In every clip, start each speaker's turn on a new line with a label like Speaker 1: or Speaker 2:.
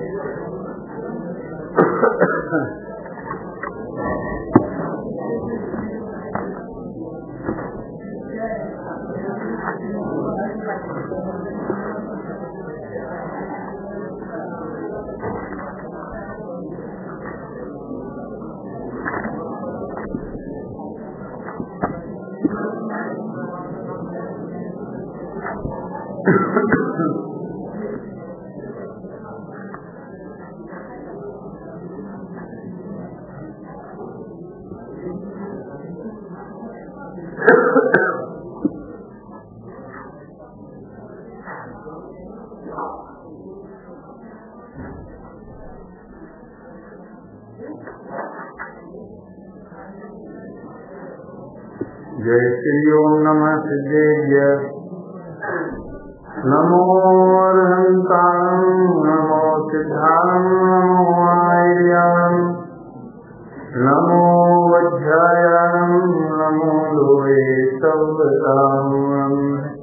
Speaker 1: जय श्री ओम नमः सिद्धेभ्य नमो अरहंतारं नमो सिद्धारं नमो आर्यां नमो वज्रायां नमो लोहे सव्यतां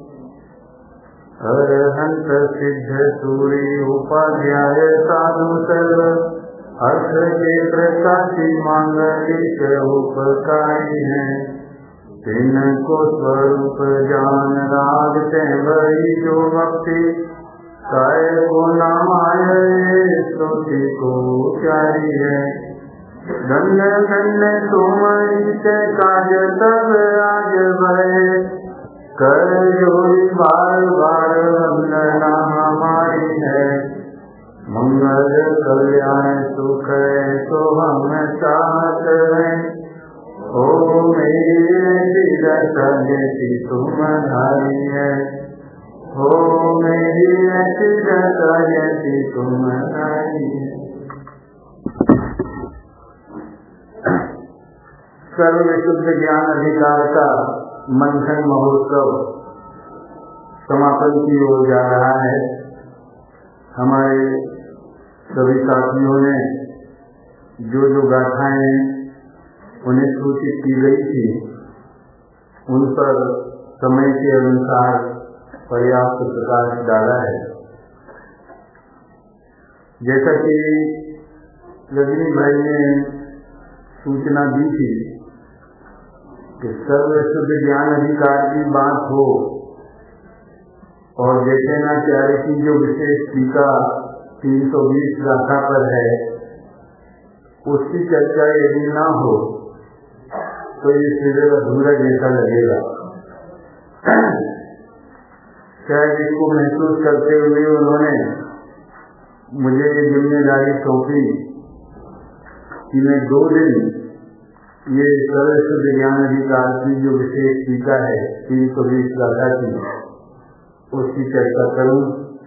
Speaker 1: अरहंत सिद्ध सूरी उपाध्याय साधु सर्व अर्थ के प्रकाशी मांगलिक उपकारी हैं। तिनको स्वरूप जान रागते भई जो भक्ति काय को नाम आये स्तुति को प्यारी है। धन्य धन्य तुम्हारी से काज तब आज भय कर जोड़ी बार बार वंदना हमारी है। मंगल कल्याण सुख तो हम चाहते हैं। ओ मेरी जैसी तुम्हारी है। ओ मेरी जैसी तुम्हारी है। सर्व विशुद्ध ज्ञान अधिकार का मंथन महोत्सव समापन की ओर जा रहा है। हमारे सभी साथियों ने जो गाथाएं उन्हें सूचित की गई थी उन पर समय के अनुसार पर्याप्त प्रकाश डाला है। जैसा कि रजनी भाई ने सूचना दी थी कि सर्व शुद्ध ज्ञान अधिकार की बात हो और जैसे ना प्यारे की जो विशेष टीका 320 गाथा पर है उसकी चर्चा यदि ना हो तो ये सीधे अधूरा जैसा लगेगा। शायद इसको महसूस करते हुए उन्होंने मुझे ये जिम्मेदारी सौंपी कि मैं 2 दिन ये सर्व शुद्ध ज्ञान अधिकार की जो विशेष टीका है 320 गाथा की उसकी चर्चा करूं।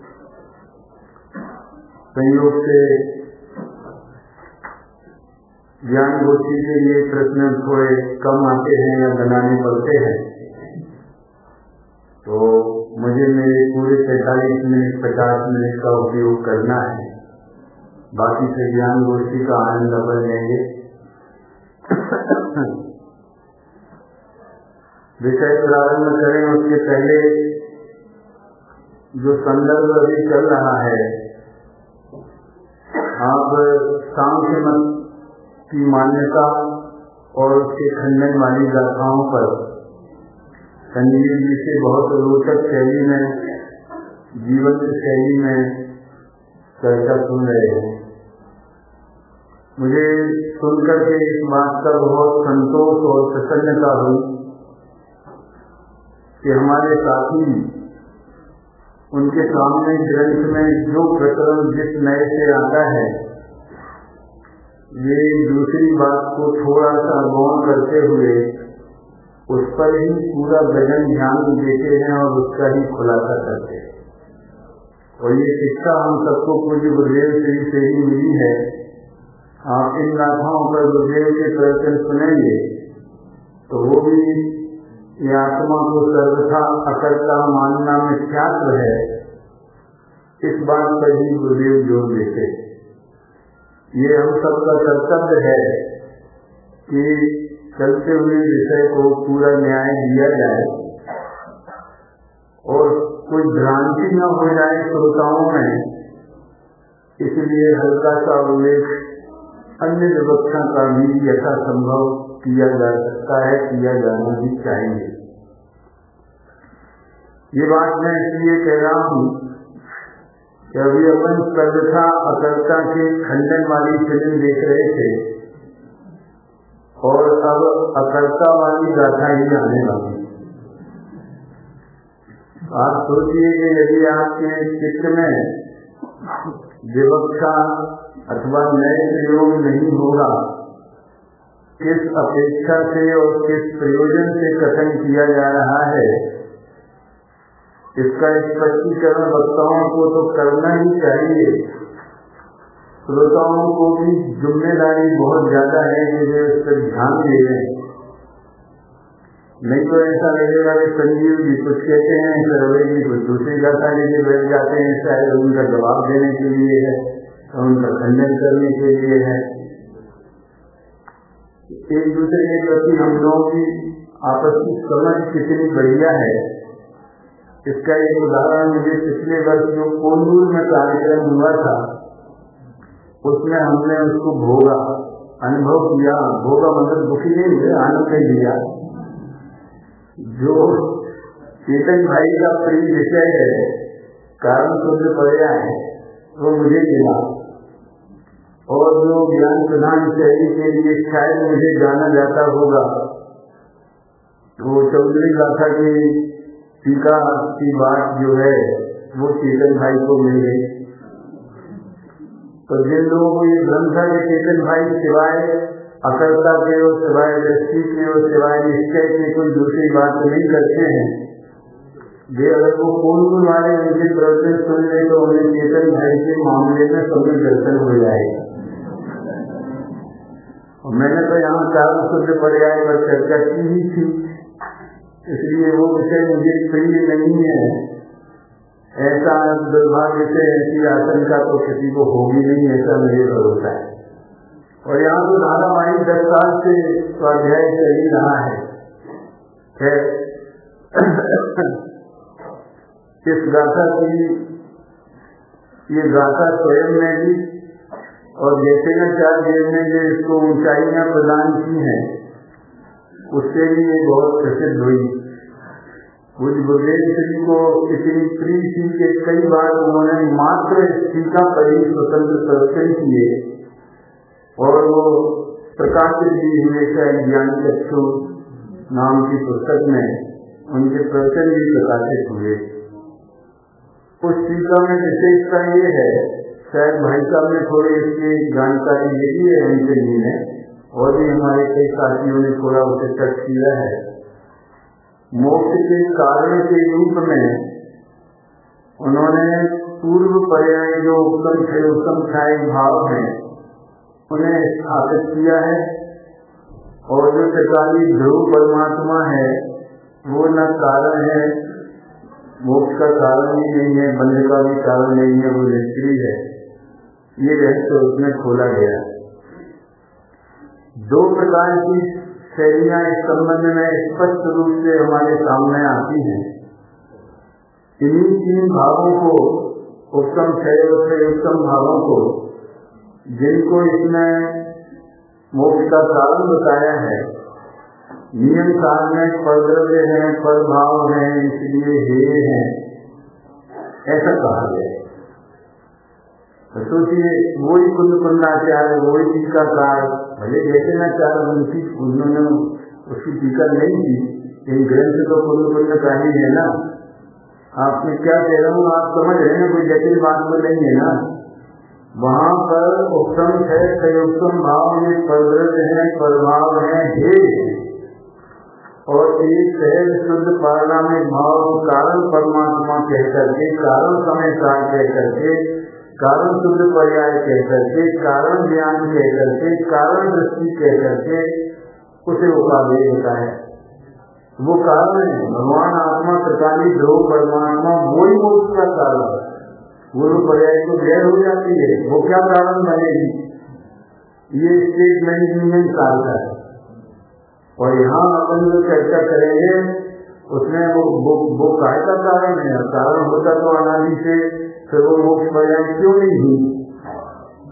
Speaker 1: संयोग से ज्ञान गोष्ठी के लिए प्रश्न थोड़े कम आते हैं या बनाने पड़ते हैं तो मुझे मेरे पूरे 45 मिनट 50 मिनट का उपयोग करना है। बाकी से ज्ञान गोष्ठी का आनंद अपन लेंगे। विषय प्रारंभ करें उसके पहले जो संदर्भ अभी चल रहा है आप सांख्य मत की मान्यता और उसके खंडन वाली गाथाओं पर संजीव जी से बहुत रोचक शैली में जीवंत शैली में चर्चा सुन रहे हैं। मुझे सुनकर के इस बात का बहुत संतोष और प्रसन्नता हुई कि हमारे साथी उनके सामने ग्रंथ में जो प्रकरण जिस नए से आता है ये दूसरी बात को थोड़ा सा गौण करते हुए उस पर ही पूरा गहन ध्यान देते हैं और उसका ही खुलासा करते हैं। और ये शिक्षा हम सबको पूज्य गुरुदेव श्री से ही मिली है। आप इन गाथाओं पर गुरुदेव के प्रवचन सुनेंगे तो वो भी ये आत्मा को सर्वथा अकर्ता मानना मिथ्यात्व है इस बात पर ही गुरुदेव जोर देते। ये हम सबका कर्तव्य है कि चलते हुए विषय को पूरा न्याय दिया जाए और कोई भ्रांति न हो जाए श्रोताओं में इसलिए हल्का सा उल्लेख अन्य विवक्षा का भी यथासंभव किया जा सकता है, किया जाना भी चाहिए। ये बात मैं इसलिए कह रहा हूँ कि अभी अपन सर्वथा अकर्ता के खंडन वाली फिल्म देख रहे थे और अब अकर्ता वाली गाथा ही आने वाली। आप सोचिए कि यदि आपके चित्त में विवक्षा अथवा नए प्रयोग नहीं होगा, किस अपेक्षा से और किस प्रयोजन से कथन किया जा रहा है, इसका स्पष्टीकरण वक्ताओं को तो करना ही चाहिए। श्रोताओं को भी जिम्मेदारी बहुत ज्यादा है कि वे उस पर ध्यान दे रहे हैं। नहीं तो ऐसा लगेगा कि संजीव जी कुछ कहते हैं, सरवे जी कुछ दूसरी गाथा लेके बैठ जाते हैं, शायद उनका जवाब देने के लिए है, उनका खंडन करने के लिए है। एक दूसरे के प्रति हम लोगों की आपस की समझ कितनी बढ़िया है, इसका एक उदाहरण मुझे पिछले वर्ष जो कोंडूर में कार्यक्रम हुआ था, उसमें हमने उसको भोगा, अनुभव किया। भोगा मतलब दुखी नहीं हुए, आनंद नहीं लिया। जो चेतन भाई का प्रिय विषय है, कारण शुद्ध पर्याय है, वो मुझे मिला। और जो ज्ञान प्रधान शैली के लिए शायद मुझे जाना जाता होगा, वो चौधरी गाथा की टीका की बात जो है वो चेतन भाई को मिल गई। तो जिन लोगों को ये ग्रंथ है कि चेतन भाई सिवाय अकर्ता के और सिवाय दृष्टि के और सिवाय निश्चय के कोई दूसरी बात नहीं करते हैं, वे अगर वो कोंडूर वाले उनके प्रवचन सुन ले तो उन्हें चेतन भाई के मामले में समय दर्शन हो जाएगा। मैंने तो यहाँ चार शुद्ध पर्याय पर चर्चा की ही थी, इसलिए वो विषय मुझे प्रिय नहीं है। ऐसा दुर्भाग्य से ऐसी आशंका तो किसी को होगी नहीं, ऐसा मुझे भरोसा है। और यहाँ तो धारावाहिक 10 साल से स्वाध्याय चल ही रहा है। इस गाथा की ये गाथा स्वयं में भी और जैसे नचार्य ने जो इसको ऊंचाइयां प्रदान की हैं, उससे भी ये बहुत प्रसिद्ध हुई। कुछ गुरुदेव श्री को इतनी प्रिय थी कि कई बार उन्होंने मात्र टीका पर ही स्वतंत्र प्रवचन किए और वो प्रकाशित भी हुए ज्ञान चक्षु नाम की पुस्तक में उनके प्रवचन भी प्रकाशित हुए। उस टीका में विशेषता ये है, शायद भाई साहब ने थोड़ी इसकी जानकारी दे दी है उनके लिए, और भी हमारे कई साथियों ने थोड़ा उसे टच किया है। मोक्ष के कारण के रूप में उन्होंने पूर्व पर्याय जो उत्तम थे उत्तम छाय भाव हैं उन्हें स्थापित किया है, और जो त्रिकाली ध्रुव परमात्मा है वो न कारण है, मोक्ष का कारण ही नहीं है, बंध का भी कारण नहीं है, वो निष्क्रिय है। ये रहस्य उसमें खोला गया। 2 प्रकार की शैलियां इस संबंध में स्पष्ट रूप से हमारे सामने आती हैं। इन्हीं 3 भावों को, उत्तम क्षय से उत्तम भावों को, जिनको इसमें मोक्ष का कारण बताया है, नियम काल में परद्रव्य है, परभाव है, इसलिए हे है, ऐसा कहा गया। तो सोचिए, वही कुंद कुंडाचार्य, वही टीकाकार, भले जैसे ना चार उनकी उन्होंने उसकी टीका नहीं की, इन ग्रंथ तो कुंद कुंड का ही है ना। आपने क्या कह रहा हूँ, आप समझ रहे हैं, कोई जटिल बात तो नहीं है ना। वहाँ पर उत्तम है, संयुक्तम भाव में परद्रव्य है, प्रभाव है, हे, और एक सहज शुद्ध पारिणामिक भाव कारण परमात्मा कह करके, कारण समय काल कह करके, कारण शुद्ध पर्याय कह करके, कारण ज्ञान कह करके, कारण दृष्टि कह करके उसे उपादेय होता है। वो कारण है, भगवान आत्मा त्रिकाली ध्रुव परमात्मा, वही मोक्ष का कारण है। वो पर्याय तो गैर हो जाती है, वो क्या कारण बनेगी? ये स्टेट मैनेजमेंट काल का है। और यहाँ अपन जो चर्चा करेंगे उसमें वो काय का कारण है, कारण होता तो अनादि से फिर वो मोक्ष पर्याय क्यों नहीं हुई?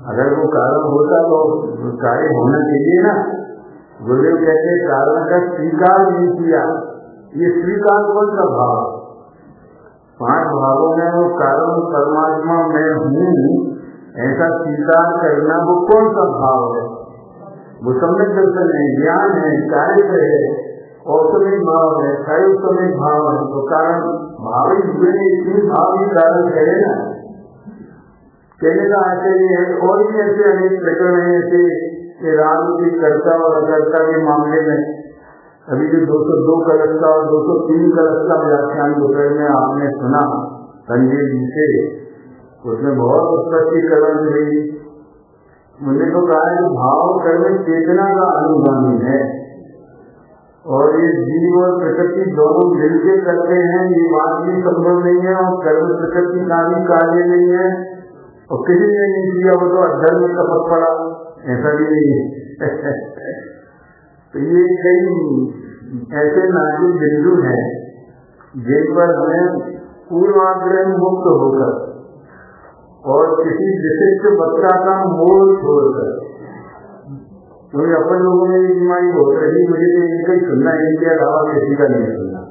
Speaker 1: अगर वो कारण होता तो कार्य होना चाहिए ना। गुरुदेव कहते कारण का स्वीकार नहीं किया। ये स्वीकार कौन सा भाव? 5 भावों में वो कारण परमात्मा मैं हूँ ऐसा स्वीकार करना वो कौन सा भाव है? वो सम्यक दर्शन है, ज्ञान है, कार्य है, औसमिक भाव है, सायुक्तमिक भाव है। तो कारण भाव ही हुए, इतनी भाव ही कारण कहे ना। कहने का आश्चर्य है। और भी ऐसे अनेक प्रकरण है ऐसे कि राम की कर्ता और अकर्ता के मामले में अभी जो 202 कलश का और 203 कलश का व्याख्यान दोपहर में आपने सुना संजय जी से, उसमें बहुत स्पष्टीकरण हुई। मुझे तो कहा है कि भाव कर्म चेतना का अनुगामी है और ये जीव और प्रकृति दोनों मिलकर करते हैं, ये बात भी संभव नहीं है। और कर्म प्रकृति का भी कार्य नहीं है और किसी ने नहीं किया वो तो अधर्म में कपट पड़ा, ऐसा भी नहीं है। तो ये कई ऐसे नाजुक बिंदु हैं जिन पर हमें पूर्वाग्रह मुक्त होकर और किसी विशिष्ट वक्ता का मोह छोड़कर, क्योंकि अपन लोगों में ये बीमारी बहुत रही, मुझे तो इनका ही सुनना है, इनके अलावा किसी का नहीं सुनना।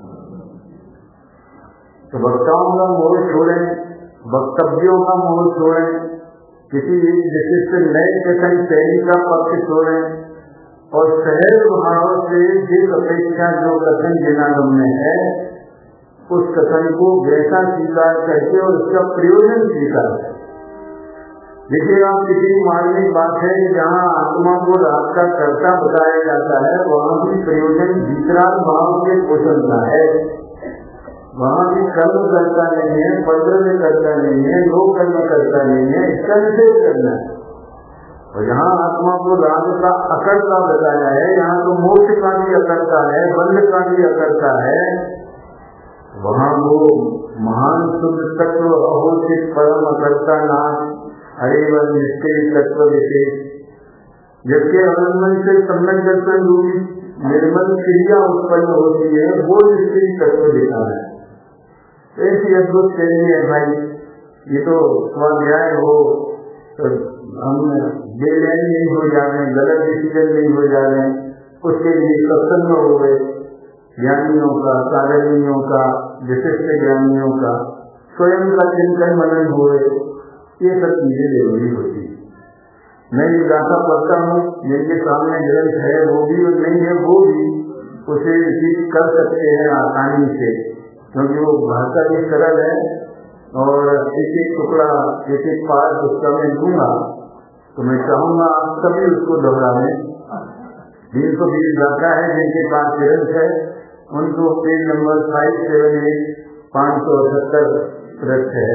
Speaker 1: तो वक्ताओं का मोह छोड़ें, वक्तव्यों का मोह छोड़ें, किसी विशिष्ट नए कथन शैली का पक्ष छोड़ें और सहज भाव से जिस अपेक्षा जो कथन जनागम में है उस कथन को वैसा स्वीकार करके और उसका प्रयोजन स्वीकार करें। देखिए, आप किसी मार्मिक बात है जहाँ आत्मा को रात का कर्ता बताया जाता है, वहाँ भी प्रयोजन भीतराग भाव के पोषण का है। वहाँ भी कर्म करता नहीं है, पंद्रह में करता नहीं है, लोक कर्म करता नहीं है, इसका निषेध करना है। और जहाँ आत्मा को राग का अकर्ता बताया है, यहाँ तो मोक्ष का भी अकर्ता है, बंध का भी अकर्ता है, वहाँ वो महान शुद्ध तत्व अहोचित परम अकर्ता नाथ हरे व निष्क्रिय तत्व विशेष, जिसके अवलंबन से सम्यक दर्शन रूपी निर्मल क्रिया उत्पन्न होती है, वो निष्क्रिय तत्व दिखा है। ऐसी अद्भुत शैली है भाई। ये तो स्वाध्याय हो तो हम बेलैन नहीं हो जा रहे, गलत डिसीजन नहीं हो जा रहे, उसके लिए सत्संग हो गए ज्ञानियों का, साधनियों का, विशिष्ट ज्ञानियों का, स्वयं का चिंतन मनन हुए, ये सब चीजें जरूरी होती है। मैं ये गाथा पढ़ता हूँ, जिनके सामने ग्रंथ है वो भी और नहीं है वो भी उसे रिसीव कर सकते हैं आसानी से, क्योंकि वो भाषा भी सरल है और एक एक टुकड़ा एक एक पाठ उसका मैं दूंगा। तो मैं चाहूंगा आप सभी उसको दोहराएं। 320 गाथा है जिनके पास ग्रंथ है उनको पेज नंबर 578 578 पृष्ठ है।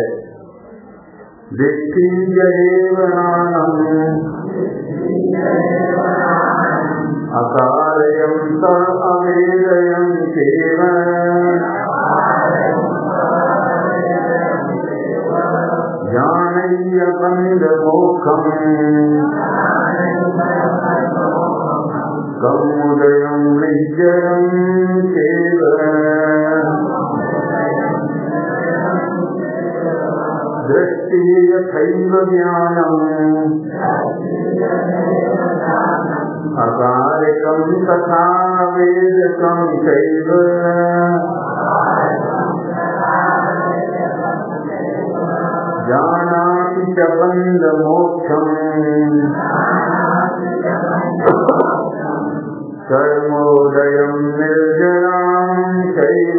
Speaker 1: अकारयं स अवेदयं केव ज्ञानय्य बन्धमोक्षम् कमुदयं निजयं केव दृष्टि यथैव ज्ञानम् अकारकं तथा वेदकं चैव जानाति च बन्धमोक्षम् कर्मोदयं निर्जरां चैव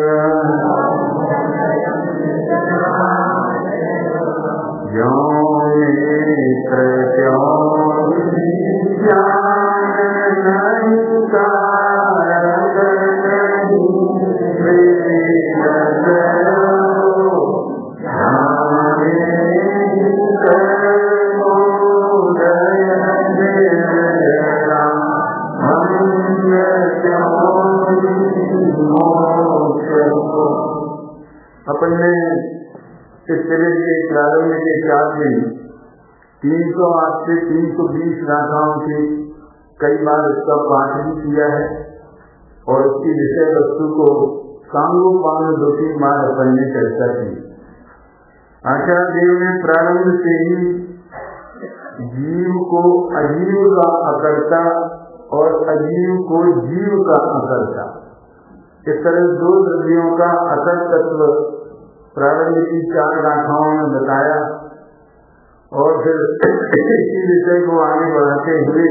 Speaker 1: अपन ने इस शिविर के प्रारंभ के 4 दिन 308 से 320 गाथाओं की कई बार इसका पाठ भी किया है और उसकी विषय वस्तु को सांगोपांग 2-3 बार अपन ने चर्चा की। आचार्य देव ने प्रारंभ से ही जीव को अजीव का अकर्ता और अजीव को जीव का अकर्ता, इस तरह दो द्रव्यों का अकर्त तत्व प्रारंभ की 4 गाथाओं में बताया। और फिर इसी विषय को आगे बढ़ाते हुए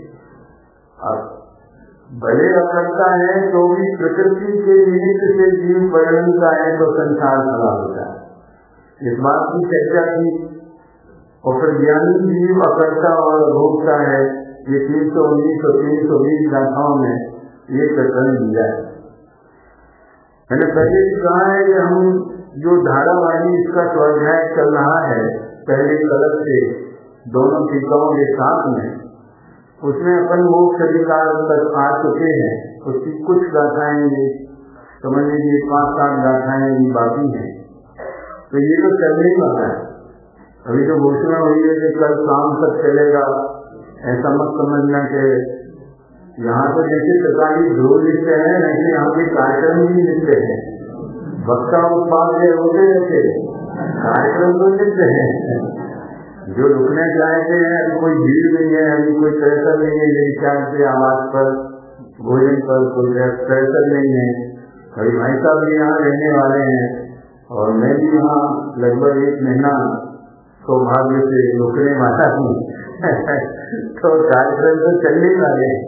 Speaker 1: भले अकर्ता है तो भी प्रकृति के निमित्त से जीव परिणमता है तो संसार खड़ा होता है, इस बात की चर्चा की। और फिर ज्ञानी जीव अकर्ता और भोक्ता है, ये 319 और 320 गाथाओं में ये प्रकरण दिया है। मैंने पहले भी कहा है कि हम जो धारावाही इसका स्वाध्याय चल रहा है पहले कलश से दोनों टीकाओं के साथ में, उसमें अपन मोक्ष अधिकार तक आ चुके हैं। उसकी कुछ गाथाएं समझ लीजिए 5-7 गाथाएं बाकी हैं, तो ये तो चलने ही वाला है। अभी तो घोषणा हुई है कि कल शाम तक चलेगा, ऐसा मत समझना कि यहाँ तो जैसे सरकारी ढोल लिखते हैं ऐसे यहाँ के कार्यक्रम भी लिखते हैं। वक्ता उत्पाद होते रहते कार्यक्रम तो लिखते हैं, जो रुकने चाहते हैं। अभी कोई भीड़ नहीं है, अभी कोई प्रेशर नहीं है मेरी ख्याल से आवाज पर, भोजन पर कोई प्रेशर नहीं है। अभी भाई साहब भी यहाँ रहने वाले हैं और मैं भी यहाँ लगभग 1 महीना सौभाग्य से रुकने वाला हूँ तो कार्यक्रम तो चलने वाले हैं।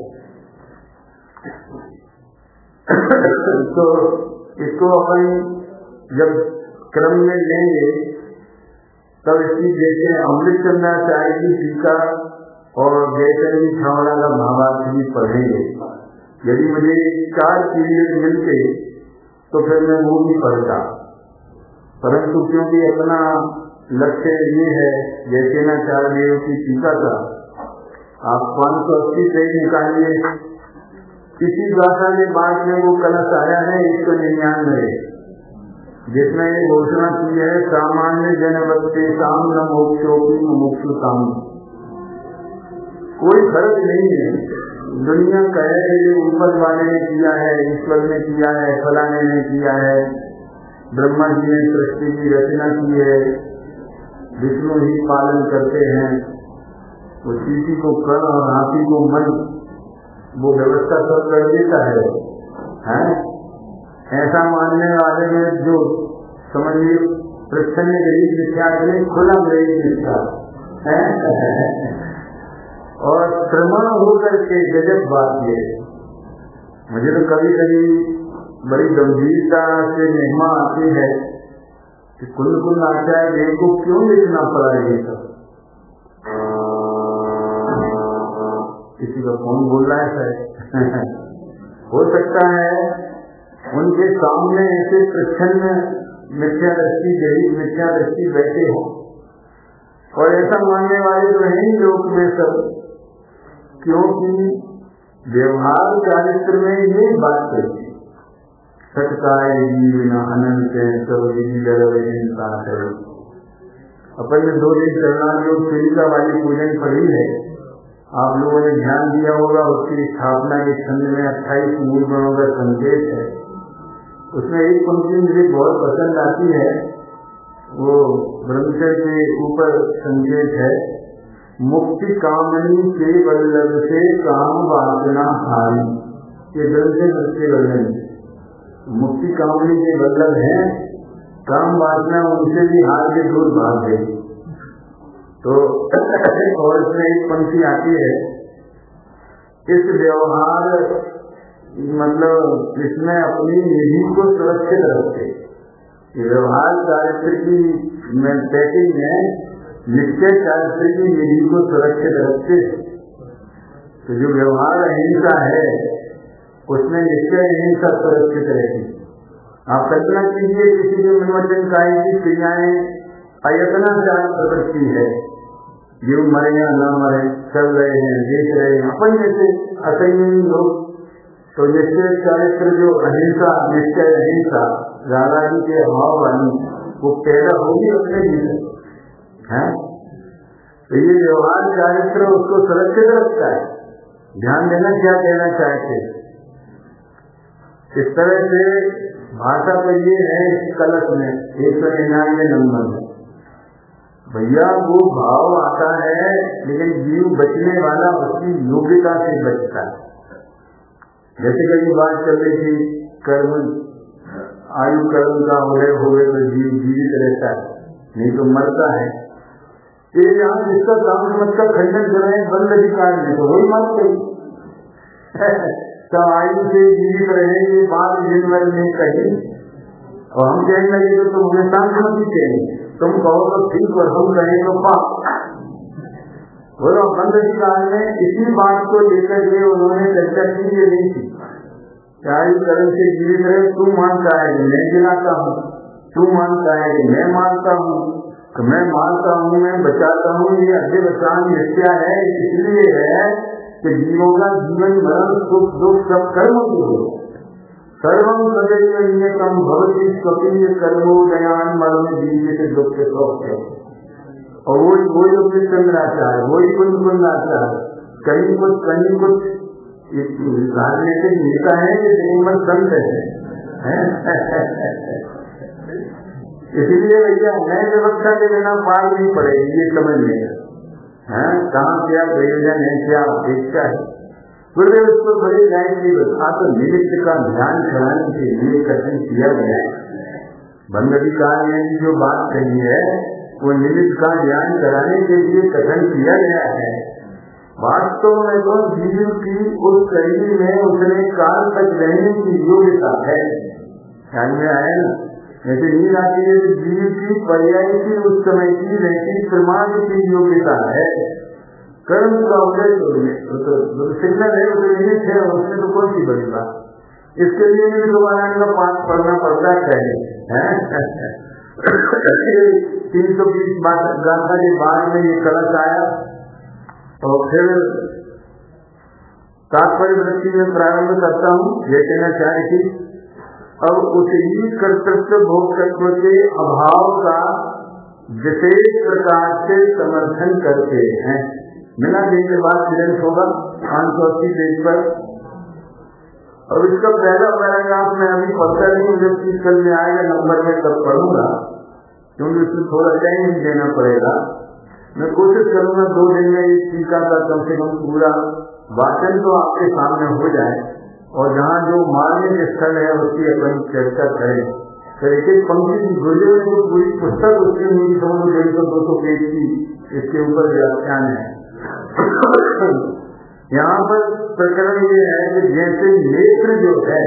Speaker 1: तो इसको अपन जब क्रम में लेंगे तब इसकी जैसे अमृत चंद्राचार्य की टीका और जयचंदी छावड़ा का महाभारत भी पढ़ेंगे। यदि मुझे 4 पीरियड मिलते तो फिर मैं वो भी पढ़ता, परंतु क्योंकि अपना लक्ष्य ये है जयसेनाचार्य देव की टीका का आप 580 पेज निकालिए। किसी गाथा के बाद में वो कलश आया है 199, जिसमें ये घोषणा की है सामान्य जनवत्ते साम न मोक्षोपी मुमुक्षुताम। कोई फर्क नहीं है, दुनिया कहे ये ऊपर वाले ने किया है, ईश्वर ने किया है, फलाने ने किया है, ब्रह्मा जी ने सृष्टि की रचना की है, विष्णु ही पालन करते हैं, वो चीटी को कर्ण और हाथी को मन वो व्यवस्था सब कर देता है? ऐसा मानने वाले में जो समझिए प्रच्छन्न गरीब मिथ्या के खुला गरीब मिथ्या और श्रमण होकर के गजब बात ये। मुझे तो कभी कभी बड़ी गंभीरता से महिमा आती है कि कुल आचार्य देव को क्यों लिखना पड़ा ये सब। किसी का फोन बोल रहा है शायद हो सकता है उनके सामने ऐसे प्रच्छन्न मिथ्या दृष्टि गरीब मिथ्या दृष्टि बैठे हो, और ऐसा मानने वाले तो हैं ही लोग में सब, क्योंकि व्यवहार चारित्र में ये बात करती सटकाय जीवना अनंत अपन ने 2 दिन चरणायोग सेविका वाली पूजन पढ़ी है, आप लोगों ने ध्यान दिया होगा। उसकी स्थापना के छंद में 28 मूल गुणों का संकेत है। उसमें एक पंक्ति मुझे बहुत पसंद आती है, वो ब्रह्मचर्य के ऊपर संकेत है, मुक्ति कामनी के वल्लभ से काम वासना हारी। ये ब्रह्मचर्य के वर्णन, मुक्ति कामनी के वल्लभ है, काम वासना उनसे भी हार के दूर भाग गई। तो और इसमें एक पंक्ति आती है, इस व्यवहार मतलब इसमें अपनी निधि को सुरक्षित रखते। व्यवहार चारित्र की पैकिंग में निश्चय चारित्र की निधि को सुरक्षित रखते। तो जो व्यवहार अहिंसा है उसमें निश्चय अहिंसा सुरक्षित रहेगी। आप कल्पना कीजिए किसी के मनोवचन काय की क्रियाएं अयतना चार प्रवृत्ति है, जीव मरे या न मरे, चल रहे हैं, देख रहे हैं, अपन जैसे असंयमी लोग। तो निश्चय चारित्र जो अहिंसा, निश्चय अहिंसा राधा जी के अभाव वाली वो पैदा होगी अपने जीवन है। तो ये व्यवहार चारित्र उसको सुरक्षित रखता है। ध्यान देना क्या कहना चाहते। इस तरह से भाषा तो ये है इस कलश में 199 नंबर में। भैया वो भाव आता है, लेकिन जीव बचने वाला उसकी योग्यता से बचता है। जैसे कभी बात चल रही थी, कर्म आयु कर्म का उदय हो गए तो जीव जीवित रहता है, नहीं तो मरता है। ये यहाँ जिसका काम मत का खंडन कर रहे हैं बंद अधिकार में, तो वही मत कही तो आयु से जीवित रहेंगे 5 दिन भर में कहीं, और हम कहने लगे तो तुम हमें शांत मत कहेंगे, तुम कहो तो ठीक और हम कहें तो पाप। बोलो बंद अधिकार में इसी बात को लेकर के उन्होंने चर्चा की, ये नहीं थी आयु कर्म से जीवित रहे। तू मानता है कि मैं गिराता हूँ, तू मानता है कि मैं मानता हूँ, तो मैं मानता हूँ, मैं बचाता हूँ, ये अध्य बचान मिथ्या है। इसलिए है कि जीवों का जीवन मरण सुख दुख सब कर्म के हो। सर्वम सदैव नियतम भवति स्वकीय कर्मो दयान मरण जीवित दुख के शौक है। और वही अपने चंद्राचार, वही कुंदाचार, कहीं कुछ राजनीतिक नेता है कि श्रीमद संत है। इसलिए भैया नए व्यवस्था के बिना पार नहीं पड़ेगी, ये समझ लेगा। कहाँ क्या प्रयोजन है, क्या अपेक्षा है। गुरुदेव उसको बड़े गायत्री बता तो निमित्त का ध्यान कराने के लिए कथन किया गया है। बंद अधिकार में जो बात कही है वो निमित्त का ध्यान कराने के लिए कथन किया गया है। वास्तव में तो जीव की उस शरीर में उतने काल तक रहने की योग्यता है। ध्यान में आया ना, जैसे नींद आती है तो जीव की पर्याय की उस समय की रहती प्रमाण की योग्यता है। कर्म का उदय तो सिग्नल है, वो निमित्त है, उसमें तो कोई सी बड़ी बात। इसके लिए भी दोबारा का पाठ पढ़ना पड़ता है। 320 गाथा के बाद में ये कलश आया और फिर तात्पर्य वृत्ति में प्रारंभ करता हूँ। ये कहना चाहे कि अब उसी कर्तृत्व भोक्तृत्व के अभाव का विशेष प्रकार से समर्थन करते हैं। मिला दिन के बाद सिलेंस होगा 580 पेज पर। और इसका पहला पैराग्राफ मैं अभी पढ़ता नहीं, जब चीज कल में आएगा नंबर में तब पढ़ूंगा, क्योंकि उसमें थोड़ा टाइम देना पड़ेगा। मैं कोशिश करूंगा 2 दिन में इस टीका का कम से कम पूरा वाचन तो आपके सामने हो जाए, और जहाँ जो मार्मिक स्थल है उसकी अपन चर्चा करें। तो एक एक पंक्ति गुरुदेव ने जो पूरी पुस्तक उसकी मेरी समझ 150-200 पेज की इसके ऊपर व्याख्यान है। यहाँ पर प्रकरण ये है कि जैसे नेत्र जो है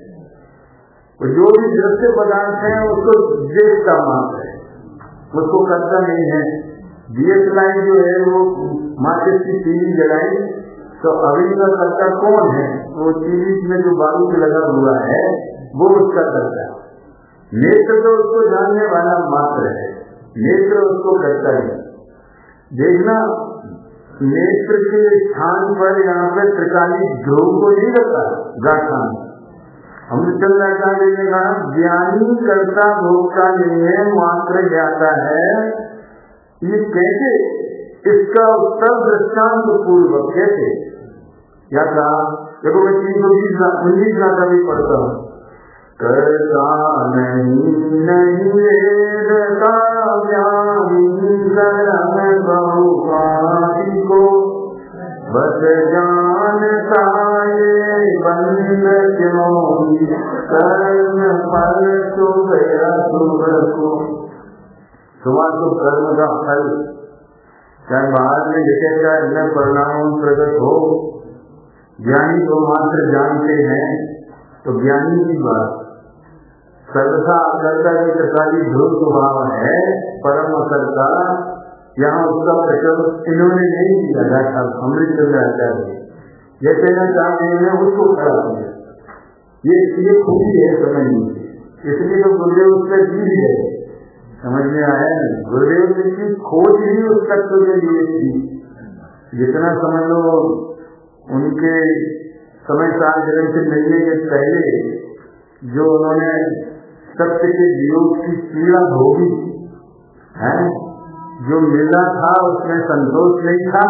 Speaker 1: जो भी दृश्य पदार्थ है उसको देखता मात्र है, उसको करता नहीं है। DSLR जो है वो माचिस की तीली जलाई तो अग्नि का कर्ता कौन है? वो तीली में जो बारूद लगा हुआ है वो उसका कर्ता है। नेत्र तो उसको जानने वाला मात्र है, नेत्र उसको करता है। देखना नेत्र के स्थान पर यहाँ पर त्रिकाली ध्रुव को नहीं रखा गाथा में। अमृतचंद्राचार्य ने कहा ज्ञानी कर्ता भोक्ता नहीं है, मात्र ज्ञाता है। ये कैसे? इसका उत्तर दृष्टांत पूर्वक कैसे? क्या कहा? देखो मैं 319 गाथा भी पढ़ता हूँ। कर्ता नहीं वेदता ज्ञानी कर्म बहुपाति को बस जानता ये बंद क्यों कर्म फल शुभ अशुभ को। तुम्हारा तो कर्म का फल चाहे बाहर में लिखेगा न परिणाम प्रकट हो, ज्ञानी को मात्र जानते हैं। तो ज्ञानी की बात सर्वथा अकर्ता की त्रिकाली ध्रुव स्वभाव है, परम अकर्ता। यहाँ उसका प्रकरण इन्होंने नहीं किया गाथा अमृतचंद्राचार्य ये कहना चाहते हैं उसको खड़ा किया। ये खूबी है समझने की, इसलिए तो गुरुदेव उसका जी है। समझ में आया ना? गुरुदेव की खोज ही उस तत्व के लिए थी। जितना समझ लो उनके समय साल जन्म से मिलने के पहले जो उन्होंने सत्य के वियोग की पीड़ा भोगी है, जो मिला था उसमें संतोष नहीं था,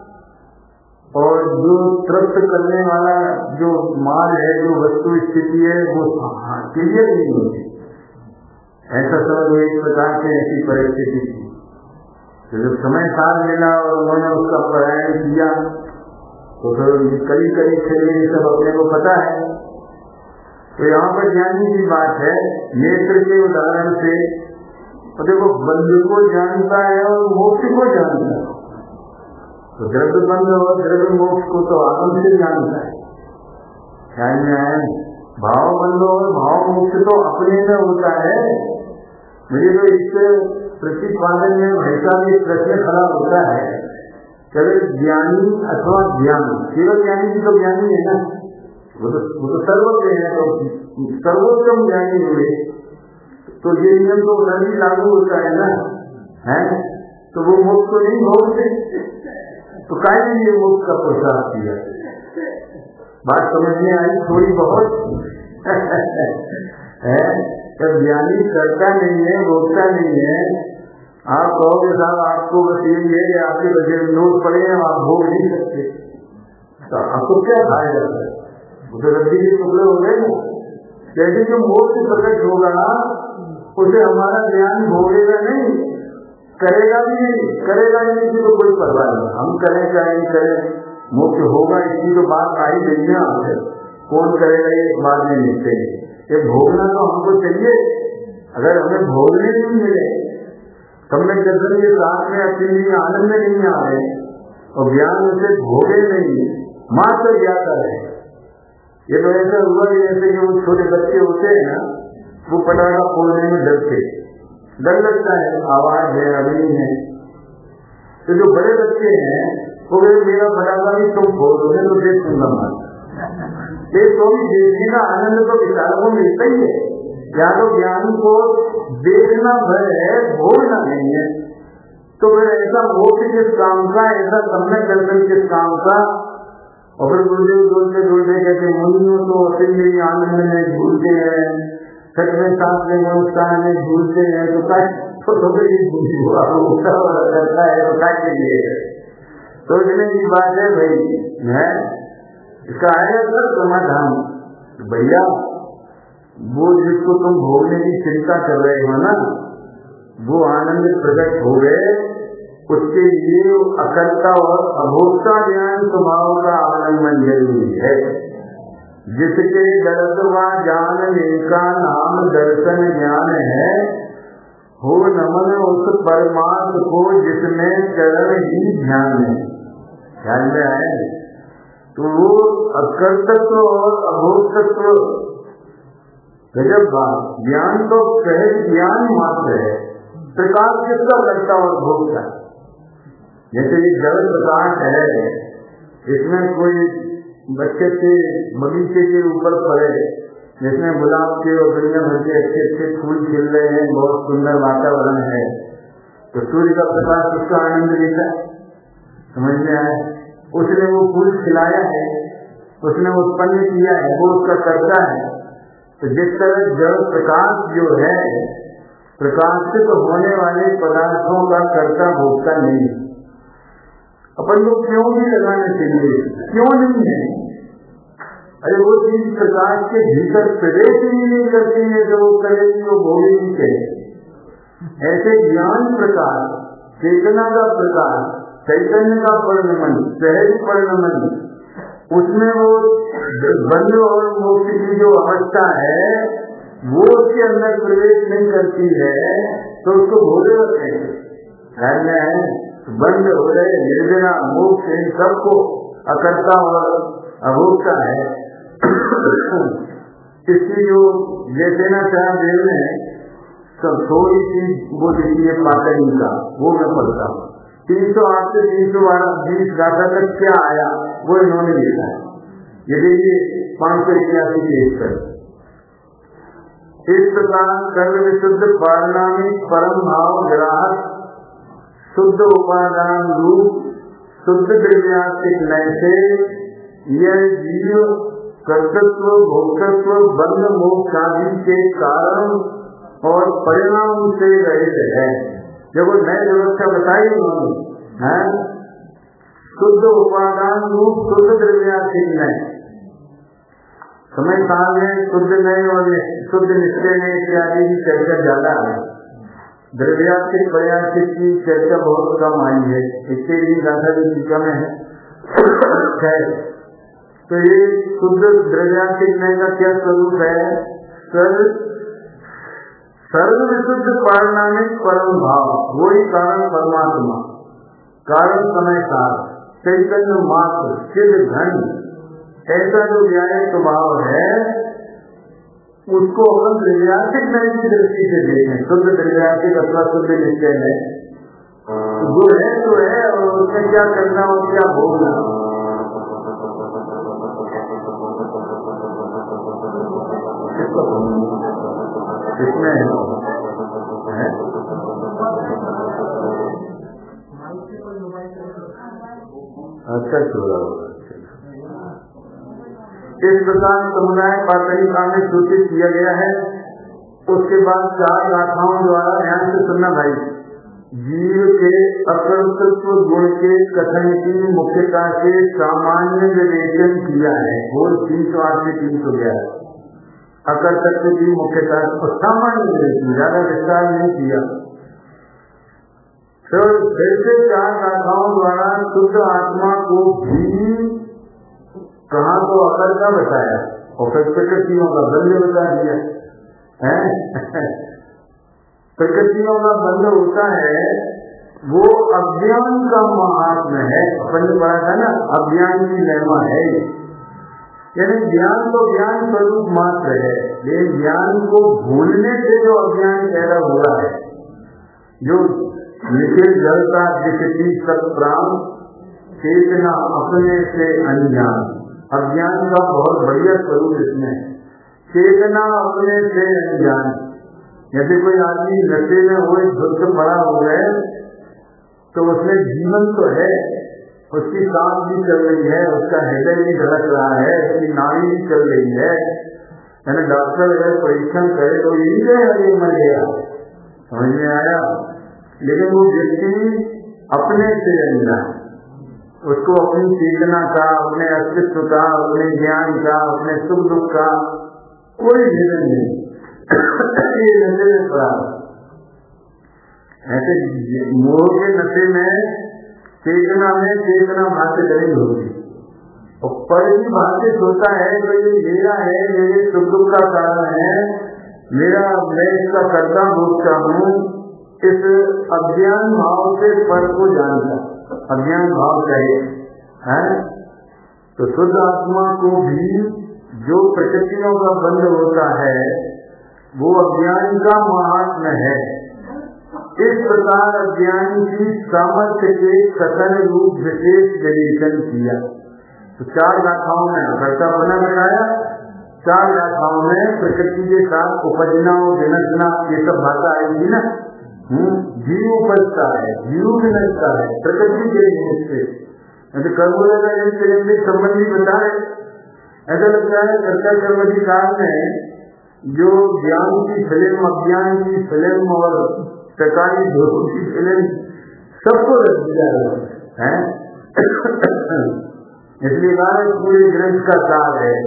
Speaker 1: और जो तृप्त करने वाला जो माल है, जो वस्तु स्थिति है, वो क्लियर नहीं होती। ऐसा समझ एक प्रकार से ऐसी परिस्थिति थी। तो जब समय साथ मिला और उन्होंने उसका पलायन किया तो फिर करीब करीब से ये सब अपने को पता है। तो यहाँ पर ज्ञानी की बात है, नेत्र के उदाहरण से तो देखो बंधु को जानता है और मोक्ष को जानता है। तो द्रव्य बंध और द्रव्य मोक्ष को तो आत्म से जानता है। ख्याल में आया? भाव बंध और भाव मोक्ष तो अपने में होता है। मुझे तो इससे प्रतिपादन में हमेशा भी प्रश्न खड़ा होता है, केवल ज्ञानी अथवा ज्ञान, केवल ज्ञानी की तो ज्ञानी है ना, वो तो सर्वज्ञ है, तो सर्वोत्तम ज्ञानी हुए तो ये नियम तो उधर ही लागू होता है ना, है? तो वो मोक्ष को नहीं भोगते, तो काहे लिए मोक्ष का प्रसाद किया? बात समझ में आई थोड़ी बहुत? है जब ज्ञानी करता नहीं है, भोगता नहीं है, आप कहोगे साहब आपको बस ये है आपके बजट नोट पड़े हैं, आप भोग नहीं सकते, तो आपको क्या खाया जाता है? उसे रद्दी के टुकड़े हो गए ना। जैसे जो मोक्ष प्रकट होगा उसे हमारा ज्ञान भोगेगा नहीं, करेगा भी नहीं, करेगा ही नहीं तो कोई परवाह नहीं, हम करें चाहे नहीं करें, मोक्ष होगा इसकी तो बात आई नहीं है आपसे। कौन करेगा ये बाद में मिलते हैं, ये भोगना तो हमको चाहिए। अगर हमें भोगने नहीं मिले, सम्यक दर्शन के साथ में अपने लिए आनंद नहीं आ रहे और ज्ञान उसे भोगे नहीं, मात्र ज्ञाता है। ये तो ऐसा हुआ जैसे कि वो छोटे बच्चे होते हैं ना, वो पटाखा फोड़ने में डर लगता है, आवाज है अभी है। तो जो बड़े बच्चे हैं वो मेरा पटाखा भी तुम फोड़ दोगे तो देख दूंगा मैं, ये तो भी देखने का आनंद तो विचारों को मिलता ही है। या तो ज्ञान को देखना भय है, भोगना नहीं है, तो फिर ऐसा मोक्ष किस काम का, ऐसा सम्यक दर्शन किस काम का? और फिर गुरुदेव डोलते कहते मुनियों तो अतिली आनंद में झूलते हैं, छठ में सात में नमस्कार में झूलते हैं, तो करता है तो क्या चाहिए? सोचने की बात है भाई, है इसका आएगा सर समाधान। भैया वो जिसको तुम भोगने की चिंता कर रहे हो ना, वो आनंद प्रकट हो गए, उसके लिए अकर्ता और अभोक्ता ज्ञान स्वभाव का अवलंबन जरूरी है। जिसके दर्द व ज्ञान इनका नाम दर्शन ज्ञान है, हो नमन उस परमात्म को जिसमें चरण ही ध्यान है। ध्यान में आए तो वो अकर्तत्व और अभोक्तत्व गजब बात। ज्ञान तो सहज ज्ञान मात्र है, प्रकाश किसका करता और भोगता। जैसे ये जगत प्रकाश है, इसमें कोई बच्चे के बगीचे के ऊपर पड़े जिसमें गुलाब के और दुनिया भर के अच्छे अच्छे फूल खिल रहे हैं, बहुत सुंदर वातावरण है, तो सूर्य का प्रकाश उसका आनंद लेता है। समझ में आया? उसने वो फूल खिलाया है, उसने उत्पन्न किया है, वो उसका करता है। तो जिस तरह जड़ प्रकाश जो है, प्रकाशित होने वाले पदार्थों का कर्ता भोक्ता नहीं। अपन को क्यों भी लगाना चाहिए? क्यों नहीं है? अरे वो चीज प्रकाश के भीतर प्रवेश ही नहीं करती है, जो वो करेगी वो भोगेगी कहे। ऐसे ज्ञान प्रकाश, चेतना का प्रकाश, चैतन्य का परिणमन, सहज परिणमन, उसमें वो बंध और मोक्ष की जो अवस्था है वो उसके अंदर प्रवेश नहीं करती है, तो उसको भोगे रखते हैं। बंद हो रहे निर्जना मोक्ष इन सबको अकर्ता और अभोक्ता है। इसकी जो जैसे ना चाह देव ने सब थोड़ी सी वो देखिए पाटनी का, वो मैं पढ़ता हूँ 308 से 320 गाथा तक क्या आया वो इन्होंने लिखा है। ये देखिए 581 पेज पर। इस प्रकार कर्म विशुद्ध परिणामी परम भाव ग्राहक शुद्ध उपादान रूप शुद्ध द्रव्यात्मिक लय से यह जीव कर्तृत्व भोक्तृत्व बंध मोक्ष आदि के कारण और परिणाम से रहित है। जब वो नए व्यवस्था बताई उन्होंने, शुद्ध उपादान रूप शुद्ध द्रव्यात्मिक लय, समय काल में शुद्ध नए और शुद्ध निश्चय में इत्यादि की चर्चा ज्यादा है। द्रव्यार्थिक प्रयार्थिक की चर्चा बहुत कम आई है, इसके लिए गाथा जो टीका में है। तो ये शुद्ध द्रव्यार्थिक नय का क्या स्वरूप है? सर्व विशुद्ध पारणामिक परम भाव, वही कारण परमात्मा, कारण समय काल, चैतन्य मात्र, सिद्ध घन, ऐसा जो व्याय स्वभाव है उसको अपन द्रव्यार्थिक नय की दृष्टि से देखें। शुद्ध द्रव्यार्थिक अथवा शुद्ध निश्चय है, जो है तो है, और उसमें क्या करना और क्या भोगना। इसमें है अच्छा छोड़ा होगा। इस प्रकार समुदाय पातलिका में सूचित किया गया है। उसके बाद 4 गाथाओं द्वारा, ध्यान से सुनना भाई, जीव के अकर्तृत्व गुण के कथन की मुख्यता से सामान्य विवेचन किया है। बोल 308 से 311 अकर्तृत्व की मुख्यता सामान्य विवेचन, ज्यादा विस्तार नहीं किया। तो ऐसे 4 गाथाओं द्वारा शुद्ध आत्मा को भी कहा तो अकल का बताया और फिर प्रकृतियों का बंध बता दिया है। प्रकृतियों का बंध होता है वो अज्ञान का महात्म्य है। अपन ने पढ़ा था ना, अज्ञान की महिमा है, यानी ज्ञान तो ज्ञान स्वरूप मात्र है, ये ज्ञान को भूलने से जो अज्ञान पैदा हुआ है, जो निखिल जल का दिखती सब प्राण चेतना अपने से अनजान, अज्ञान का बहुत बढ़िया स्वरूप इसमें। चेतना अपने से अनजान, यदि कोई आदमी नशे में हुए धुत पड़ा हो गए तो उसमें जीवन तो है, उसकी सांस भी चल रही है, उसका हृदय भी धड़क रहा है, उसकी नाड़ी भी चल रही है, यानी डॉक्टर अगर परीक्षण करे तो यही मर गया, समझ में आया। लेकिन वो व्यक्ति अपने से अनजान, उसको अपनी चेतना का, अपने अस्तित्व का, अपने ज्ञान का, अपने सुख दुख का कोई भेद नहीं। ये नशे में पड़ा, ऐसे मोह के नशे में चेतना भाष्य करी होगी और पर भी भाष्य सोचता है तो ये मेरा है, मेरे सुख दुख का कारण है, मैं इसका कर्ता भोगता हूँ। इस अज्ञान भाव से पर को जानता, अज्ञान भाव चाहिए है। तो शुद्ध आत्मा को भी जो प्रकृतियों का बंध होता है वो अज्ञान का महात्म्य है। इस प्रकार अज्ञान की सामर्थ्य के कथन रूप विशेष विवेचन किया। तो 4 गाथाओं में घटता बना बताया, 4 गाथाओं में प्रकृति के साथ उपजना और विनशना ये सब भाषा आएगी ना। जीव उपजता है, जीव विनशता है, प्रकृति के निमित्त कर्मों का संबंधी बताए। ऐसा लगता है कर्ता कर्मधी काल में जो ज्ञान की फिल्म, अज्ञान की फिल्म और सरकारी धोखों की फिल्म सबको रख दिया है। इसलिए बात पूरे ग्रंथ का सार है।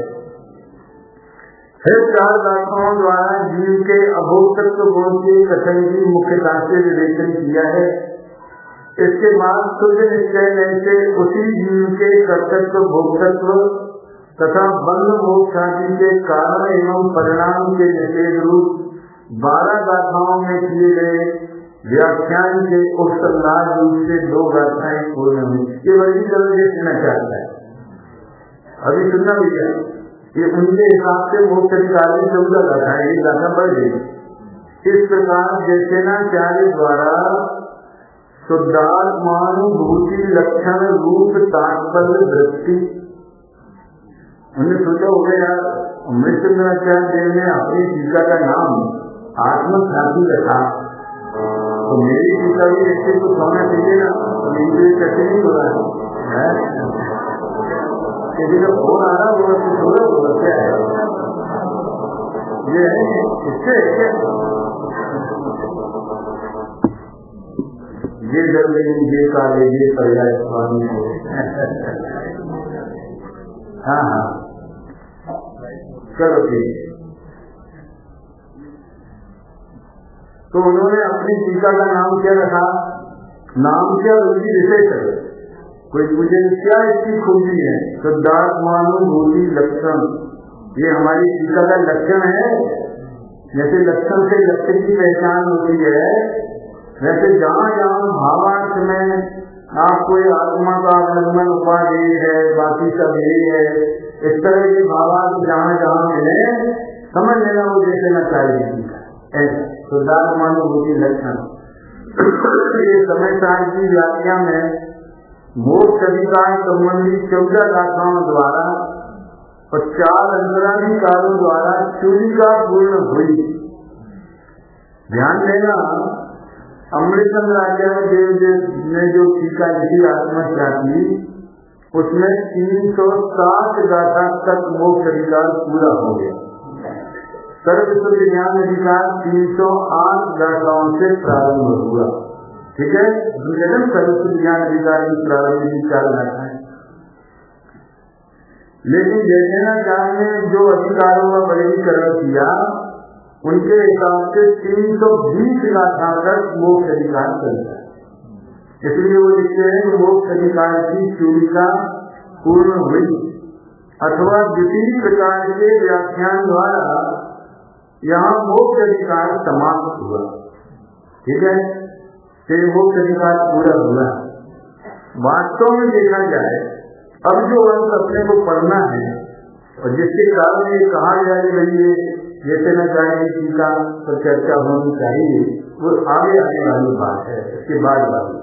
Speaker 1: फिर 4 गाथाओं द्वारा जीव के अभोक्तृत्व गुण के कथन की मुख्यता से विवेचन किया है। इसके बाद शुद्ध निश्चय से उसी जीव के कर्तृत्व, भोक्तृत्व तथा बंध मोक्ष आदि के कारण एवं परिणाम के निषेध रूप 12 गाथाओं में किए गए व्याख्यान के उपसंहार रूप से 2 गाथाएं पूर्ण हुई। ये वर्गीकरण देखना चाहता है, अभी सुनना भैया, ये उनके हिसाब से मोक्ष अधिकारी 14 गाथाएं, ये गाथा बढ़ गई। इस प्रकार जैसेनाचार्य द्वारा शुद्धात्मानुभूति लक्षण रूप तात्पर्य दृष्टि, उन्हें सोचा हो गया अमृतचंद्राचार्य देव ने अपनी टीका का नाम आत्मख्याति रखा, तो मेरी टीका भी इससे कुछ होना चाहिए ना, तो कैसे नहीं हो रहा है। किसी का फोन आ रहा वो थोड़ा बोला क्या है, ये है इससे ये जल ये काले ये पर्याय स्वामी हाँ हाँ चलो ठीक। तो उन्होंने अपनी टीका का नाम क्या रखा? नाम क्या? रुचि विशेषण। कोई पूछे क्या इसकी खूबी है? शुद्धात्मानुभूति लक्षण। ये हमारी टीका का लक्षण है। जैसे लक्षण से लक्ष्य की पहचान होती है, वैसे जहाँ जहाँ भावार्थ में आपको ये आत्मा का अवलंबन उपाधि है, बाकी सब यही है, इस तरह के भावार्थ जहाँ जहाँ मिले समझ लेना वो देख लेना चाहिए। शुद्धात्मानुभूति लक्षण। ये समय सार की व्याख्या में मोक्ष अधिकार संबंधी 14 गाथाओं द्वारा और 4 अंतराधिकारों द्वारा चूलिका पूर्ण हुई। ध्यान देना, अमृतम राजा देव ने जो टीका लिखी आत्महत्या की, उसमें 360 गाथा तक मोक्ष अधिकार पूरा हो गया। सर्वश्रुत ज्ञान अधिकार 308 गाथाओं से प्रारंभ हुआ। ठीक है, सर्वश्रुत ज्ञान अधिकार की प्रारंभ की 4 गाथाएं। लेकिन जैनाचार्य ने जो अधिकारों का वर्गीकरण किया, उनके हिसाब से 320 गाथा तक मोक्ष अधिकार चलता है। इसलिए वो लिखते हैं कि मोक्ष अधिकार की चूलिका पूर्ण हुई, अथवा द्वितीय प्रकार के व्याख्यान द्वारा यहाँ मोक्ष अधिकार समाप्त हुआ। ठीक है, ये मोक्ष अधिकार पूरा हुआ। वास्तव में देखा जाए, अब जो अंश अपने को पढ़ना है और जिसके कारण ये कहा जाए कि भाई ये जैसे न चाहिए टीका पर चर्चा होनी चाहिए, वो आगे आने वाली बात है। इसके बाद